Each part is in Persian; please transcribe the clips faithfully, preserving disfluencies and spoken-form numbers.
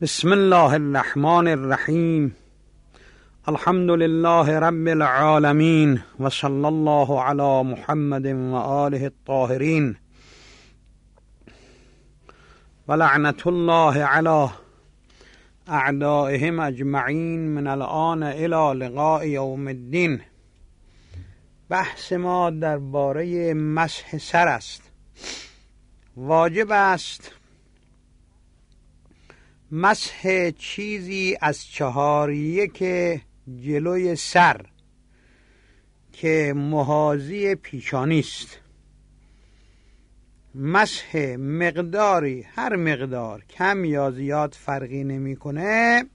بسم الله الرحمن الرحیم. الحمد لله رب العالمین و صلی الله علی محمد و آله الطاهرین و لعنت الله علی اعدائهم اجمعین من الآن الی لقاء یوم الدین. بحث ما درباره مسح سر است. واجب است مسح چیزی از چهار یک جلوی سر که محاذی پیشانی است. مسح مقداری، هر مقدار، کم یا زیاد فرقی نمیکنه.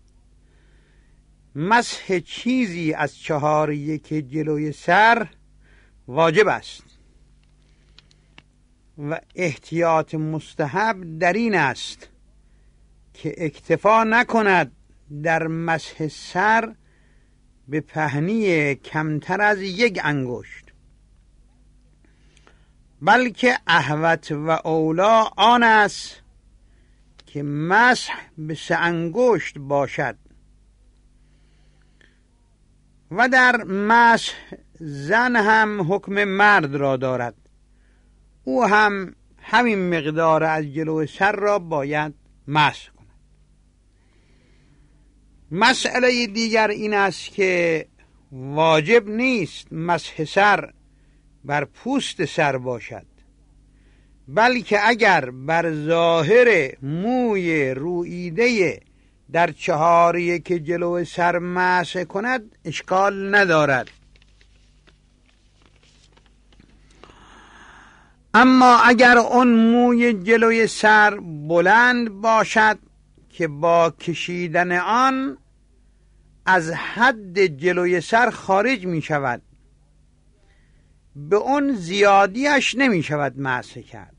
مسح چیزی از چهار یک جلوی سر واجب است و احتیاط مستحب در این است که اکتفا نکند در مسح سر به پهنی کمتر از یک انگشت، بلکه احوط و اولا آن است که مسح به سه انگشت باشد. و در مسح زن هم حکم مرد را دارد، او هم همین مقدار از جلو سر را باید مسح کند. مسئله دیگر این است که واجب نیست مسح سر بر پوست سر باشد، بلکه اگر بر ظاهر موی روییده در چهار یک جلو سر مسح کند اشکال ندارد. اما اگر اون موی جلوی سر بلند باشد که با کشیدن آن از حد جلوی سر خارج می شود، به اون زیادیش نمی شود مسح کرد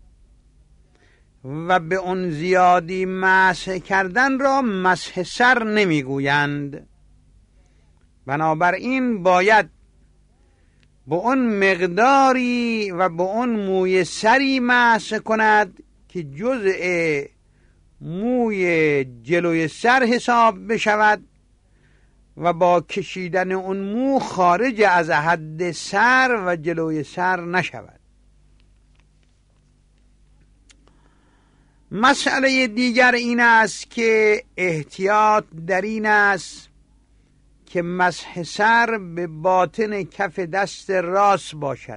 و به اون زیادی مسح کردن را مسح سر نمی گویند. بنابراین باید به اون مقداری و به اون موی سری مسح کند که جزء موی جلوی سر حساب بشود و با کشیدن اون مو خارج از حد سر و جلوی سر نشود. مسئله دیگر این است که احتیاط در این است که مسح سر به باطن کف دست راست باشد.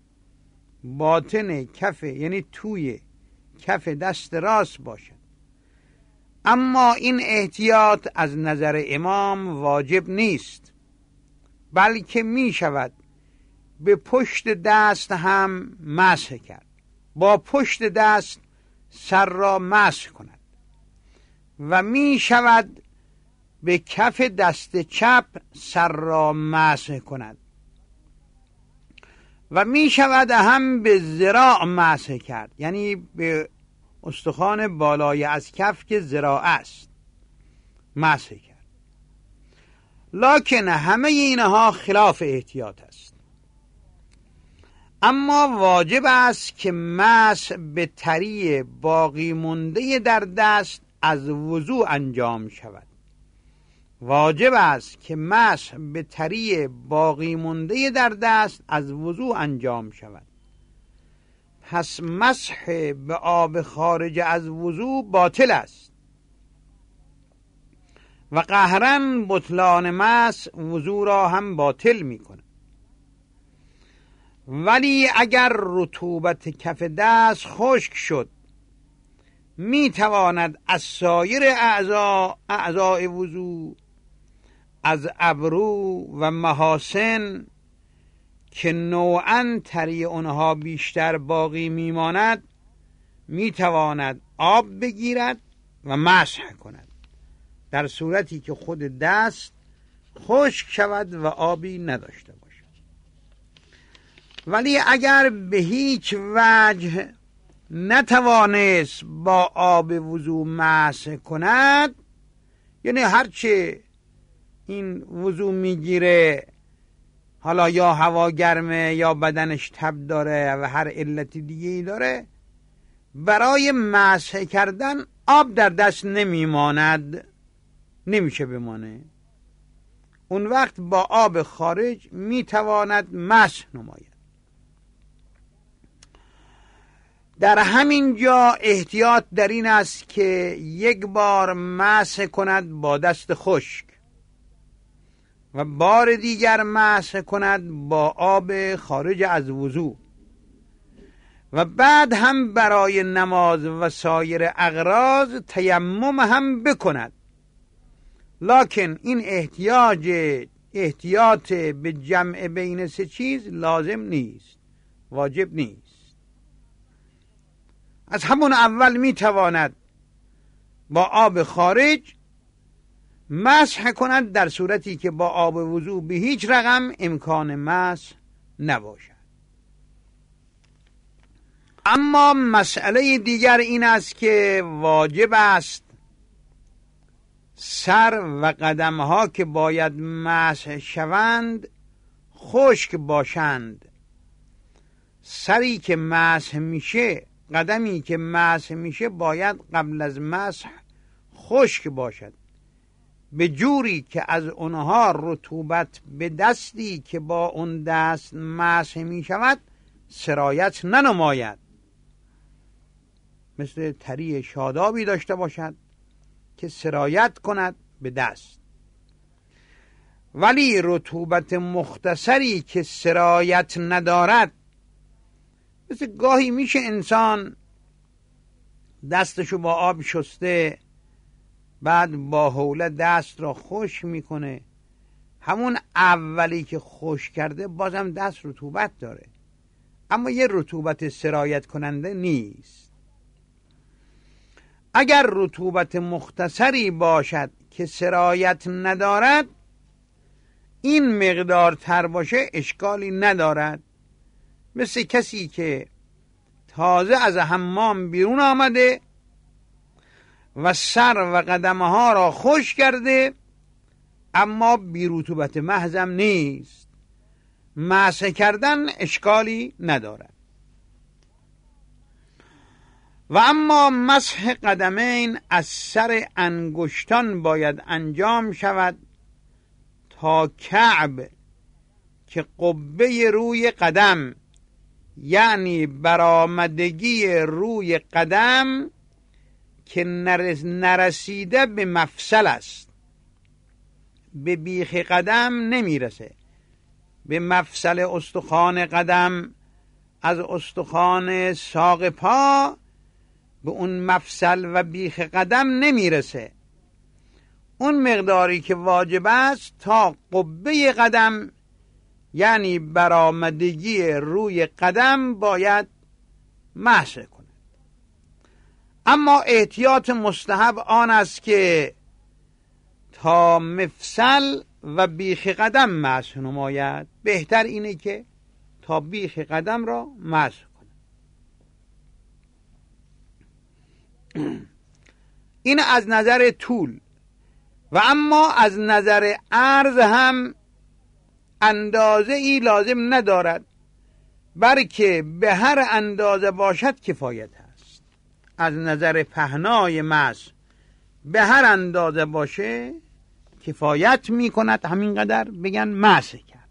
باطن کف یعنی توی کف دست راست باشد. اما این احتیاط از نظر امام واجب نیست، بلکه می شود به پشت دست هم مسح کرد. با پشت دست سر را مسح کند و می شود به کف دست چپ سر را مسح کند و می شود هم به ذراع مسح کرد، یعنی به استخوان بالای از کف که ذراع است مسح کرد. لکن همه اینها خلاف احتیاط است. اما واجب است که مسح به تری باقی مونده در دست از وضو انجام شود. واجب است که مسح به تری باقی مونده در دست از وضو انجام شود. پس مسح به آب خارج از وضو باطل است و قهرن بطلان مسح وضو را هم باطل می کند. ولی اگر رطوبت کف دست خشک شد می تواند از سایر اعضا اعضای وضو، از ابرو و محاسن که نوعاً تری اونها بیشتر باقی میماند می تواند آب بگیرد و مسح کند، در صورتی که خود دست خشک شود و آبی نداشته باشد. ولی اگر به هیچ وجه نتوانست با آب وضو مسح کند، یعنی هرچه این وضو میگیره، حالا یا هوا گرمه یا بدنش تب داره و هر علت دیگه ای داره، برای مسح کردن آب در دست نمیماند، نمیشه بمانه، اون وقت با آب خارج میتواند مسح نماید. در همین جا احتیاط در این است که یک بار مسح کند با دست خشک و بار دیگر مسح کند با آب خارج از وضو و بعد هم برای نماز و سایر اغراض تیمم هم بکند. لکن این احتیاج احتیاط به جمع بین سه چیز لازم نیست، واجب نیست. از همون اول می تواند با آب خارج مسح کند در صورتی که با آب وضو به هیچ رقم امکان مسح نباشد. اما مسئله دیگر این است که واجب است سر و قدم ها که باید مسح شوند خشک باشند. سری که مسح میشه، قدمی که مسح میشه باید قبل از مسح خشک باشد، به جوری که از اونها رطوبت به دستی که با اون دست مسح میشود سرایت ننماید، مثل تری شادابی داشته باشد که سرایت کند به دست. ولی رطوبت مختصری که سرایت ندارد، مثل گاهی میشه انسان دستشو با آب شسته بعد با حوله دست را خشک میکنه، همون اولی که خشک کرده بازم دست رطوبت داره، اما یه رطوبت سرایت کننده نیست. اگر رطوبت مختصری باشد که سرایت ندارد، این مقدار تر باشه اشکالی ندارد، مثل کسی که تازه از حمام بیرون آمده و سر و قدمه ها را خشک کرده اما بی رطوبت محضم نیست، مسح کردن اشکالی ندارد. و اما مسح قدمین از سر انگشتان باید انجام شود تا کعب که قبه روی قدم، یعنی برآمدگی روی قدم که نرسیده به مفصل است، به بیخ قدم نمیرسه، به مفصل استخوان قدم، از استخوان ساق پا به اون مفصل و بیخ قدم نمیرسه. اون مقداری که واجب است تا قبه قدم، یعنی برآمدگی روی قدم، باید مسح کند. اما احتیاط مستحب آن است که تا مفصل و بیخ قدم مسح نماید. بهتر اینه که تا بیخ قدم را مسح کند. این از نظر طول. و اما از نظر عرض هم اندازه ای لازم ندارد، بلکه به هر اندازه باشد کفایت است. از نظر پهنای مسح به هر اندازه باشه کفایت می کند، همینقدر بگن مسح کرد.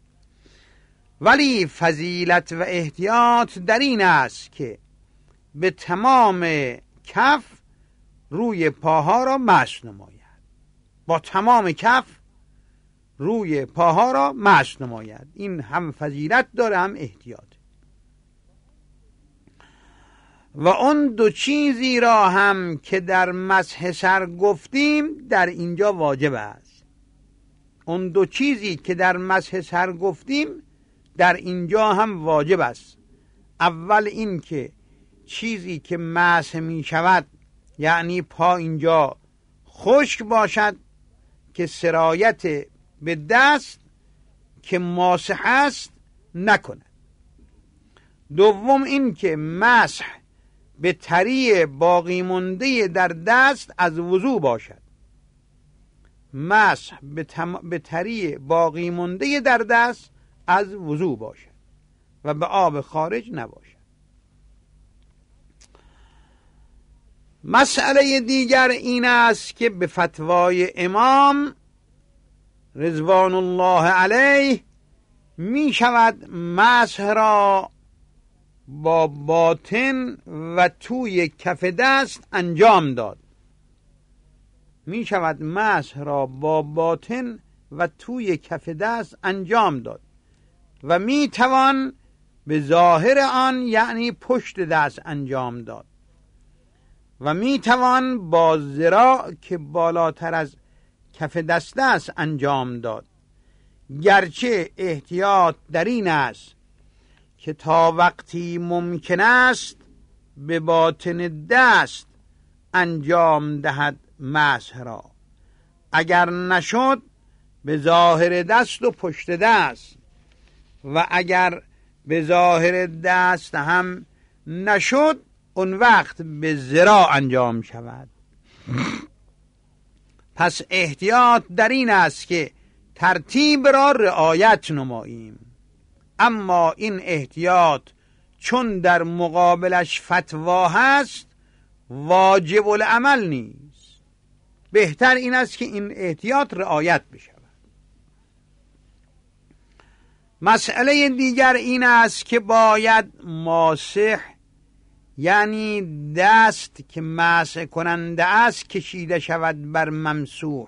ولی فضیلت و احتیاط در این است که به تمام کف روی پاها را مسح نماید، با تمام کف روی پاها را مسح نماید. این هم فضیلت داره هم احتیاط. و اون دو چیزی را هم که در مسح سر گفتیم در اینجا واجب است. اون دو چیزی که در مسح سر گفتیم در اینجا هم واجب است. اول این که چیزی که مسح می شود، یعنی پا اینجا خشک باشد که سرایت به دست که ماسح است نکند. دوم این که مسح به تری باقی مونده در دست از وضو باشد. مسح به, تم... به تری باقی مونده در دست از وضو باشد و به آب خارج نباشد. مسئله دیگر این است که به فتوای امام رضوان الله علیه می شود مسح را با باطن و توی کف دست انجام داد. می شود مسح را با باطن و توی کف دست انجام داد و می توان به ظاهر آن یعنی پشت دست انجام داد و می توان با ذراع که بالاتر از کف دست است انجام داد، گرچه احتیاط در این است که تا وقتی ممکن است به باطن دست انجام دهد مسح را، اگر نشد به ظاهر دست و پشت دست، و اگر به ظاهر دست هم نشد اون وقت به ذراع انجام شود. پس احتیاط در این است که ترتیب را رعایت نماییم، اما این احتیاط چون در مقابلش فتوا هست واجب العمل نیست. بهتر این است که این احتیاط رعایت بشود. مسئله دیگر این است که باید ماسح یعنی دست که مسح کننده است کشیده شود بر ممسوح،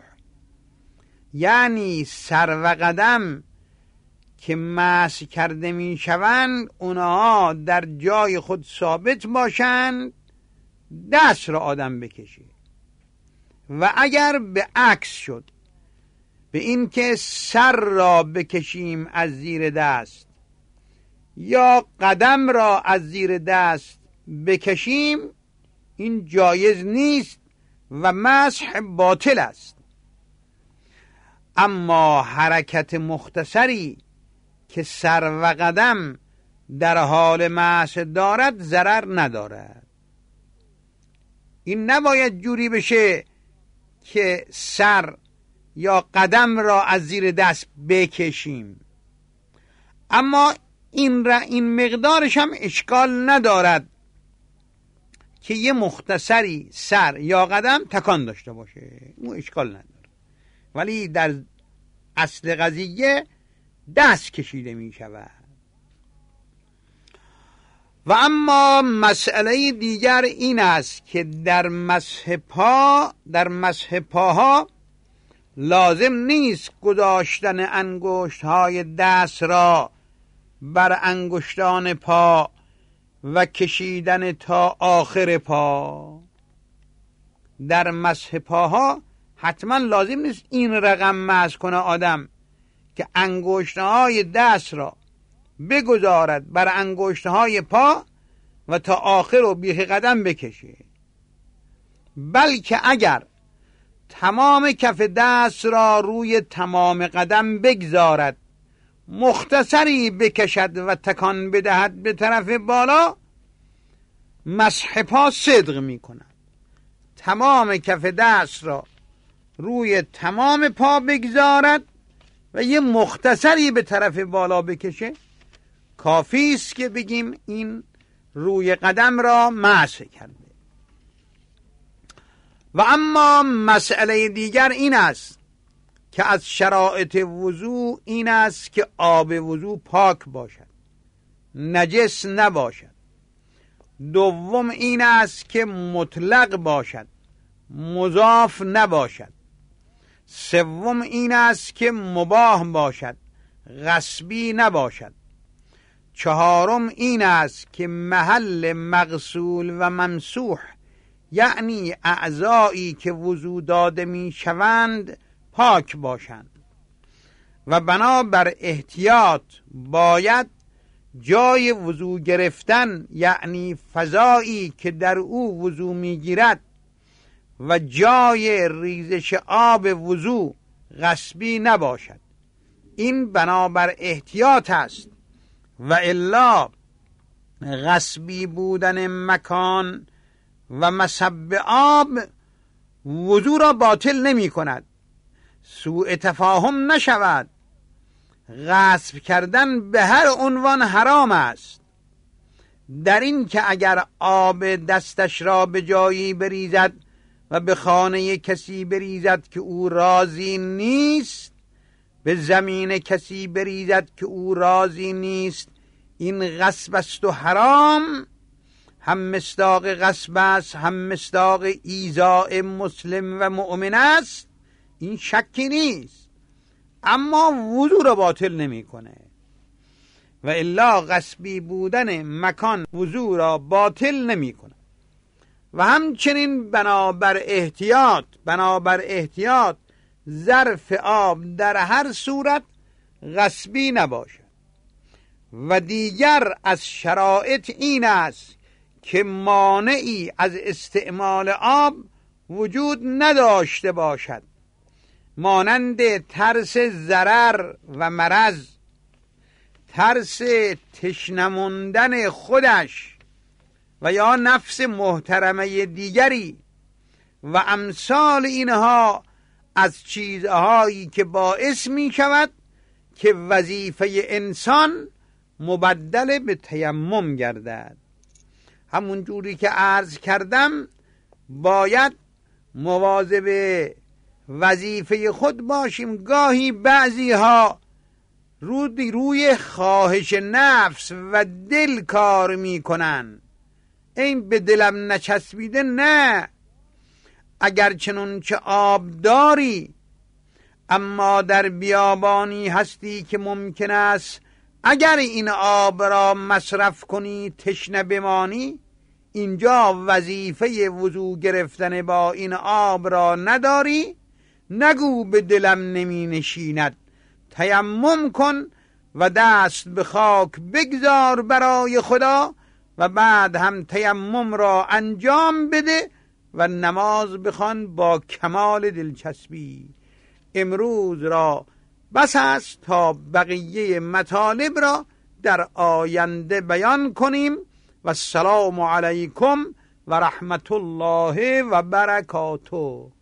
یعنی سر و قدم که مسح کرده می شوند اونها در جای خود ثابت باشند، دست را آدم بکشه. و اگر به عکس شد به این که سر را بکشیم از زیر دست یا قدم را از زیر دست بکشیم، این جایز نیست و مسح باطل است. اما حرکت مختصری که سر و قدم در حال مسح دارد ضرر ندارد. این نباید جوری بشه که سر یا قدم را از زیر دست بکشیم، اما این را این مقدارش هم اشکال ندارد که یه مختصری سر یا قدم تکان داشته باشه، اون اشکال نداره. ولی در اصل قضیه دست کشیده می شود. و اما مسئله دیگر این است که در مسح پا در مسح پاها لازم نیست گذاشتن انگشت های دست را بر انگشتان پا و کشیدن تا آخر پا. در مسح پاها حتما لازم نیست این رقم مسح کنه آدم که انگشت‌های دست را بگذارد بر انگشت‌های پا و تا آخر و بیخ قدم بکشه، بلکه اگر تمام کف دست را روی تمام قدم بگذارد، مختصری بکشد و تکان بدهد به طرف بالا، مسح پا صدق می کند. تمام کف دست را روی تمام پا بگذارد و یه مختصری به طرف بالا بکشه، کافی است که بگیم این روی قدم را مسح کرده. و اما مسئله دیگر این است که از شرایط وضو این است که آب وضو پاک باشد، نجس نباشد. دوم این است که مطلق باشد، مضاف نباشد. سوم این است که مباح باشد، غصبی نباشد. چهارم این است که محل مغسول و ممسوح یعنی اعضایی که وضو داده می شوند پاک باشند. و بنابر احتیاط باید جای وضو گرفتن یعنی فضایی که در او وضو می گیرد و جای ریزش آب وضو غصبی نباشد. این بنابر احتیاط است، و الا غصبی بودن مکان و مصب آب وضو را باطل نمی کند. سوء تفاهم نشود، غصب کردن به هر عنوان حرام است، در این که اگر آب دستش را به جایی بریزد و به خانه کسی بریزد که او راضی نیست، به زمین کسی بریزد که او راضی نیست، این غصب است و حرام. هم مصداق غصب است، هم مصداق ایذاء مسلم و مؤمن است، این شکی نیست، اما وضو را باطل نمی کنه. و الا غصبی بودن مکان وضو را باطل نمی کنه. و همچنین بنابر احتیاط بنابر احتیاط ظرف آب در هر صورت غصبی نباشد. و دیگر از شرایط این است که مانعی از استعمال آب وجود نداشته باشد، مانند ترس ضرر و مرض، ترس تشنه ماندن خودش و یا نفس محترمه دیگری و امثال اینها از چیزهایی که باعث می شود که وظیفه انسان مبدل به تیمم گردد. همون جوری که عرض کردم باید مواظب وظیفه خود باشیم. گاهی بعضی ها روی روی خواهش نفس و دل کار میکنن، این به دلم نچسبیده. نه، اگر چنون چه آب داری اما در بیابانی هستی که ممکن است اگر این آب را مصرف کنی تشنه بمانی، اینجا وظیفه وضو گرفتن با این آب را نداری، نگو به دلم نمی نشیند. تیمم کن و دست به خاک بگذار برای خدا و بعد هم تیمم را انجام بده و نماز بخوان با کمال دلچسبی. امروز را بس است تا بقیه مطالب را در آینده بیان کنیم. و السلام علیکم و رحمت الله و برکاته.